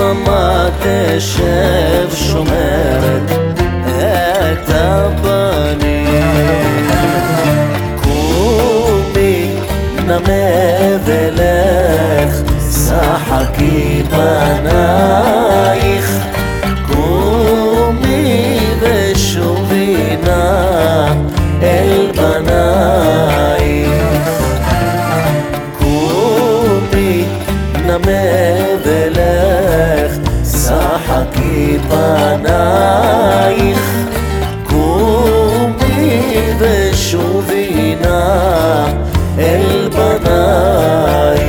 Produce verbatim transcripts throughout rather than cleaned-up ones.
במה תשב שומרת את הבנים. קומי נמה ולך שחקי בנייך, קומי ושובי נא אל בנייך. קומי נמה ולך שחקי בנייך, קומי ושובי נא אל בנייך.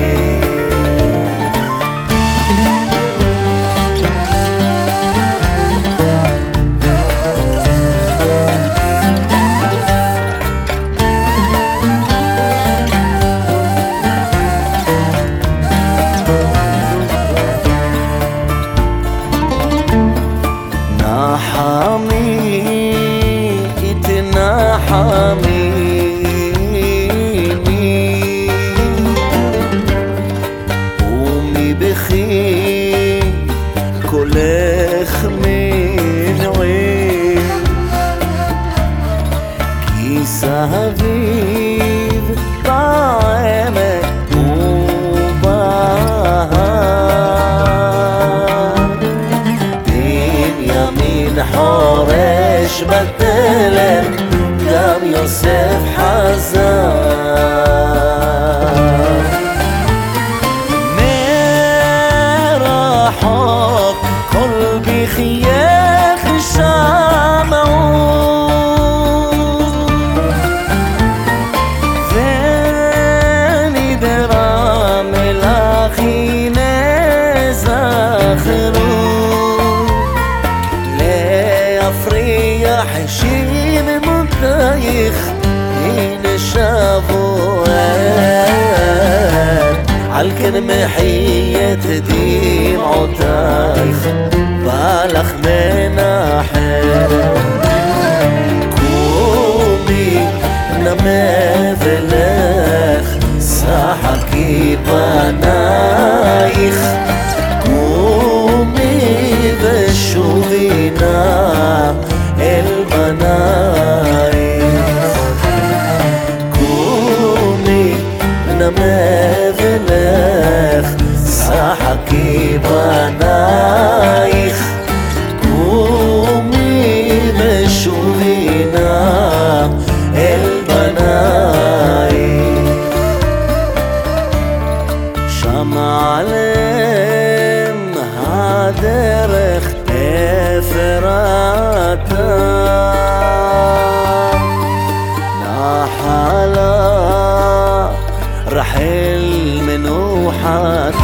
נחמי התנחמיני ומבכי קולך מנועי, כי סביב בעמק ובהר בנימין חורש בתלם, גם יוסף חזר. מרחוק כל בחייך שמעו, ונדרה מלאכי נזכרו, להפריח שיממותייך הנה שבועת, על כן מחיית דמעותייך בא לך מנחם. קומי נמה ולך שחקי בנייך, קומי ושובי נא אל בנייך. קומי נמה ולך שחקי בנייך, קומי ושובי נא אל בנייך. שם עליהם הדרך אפרתה, נחלה רחל מנוחתה,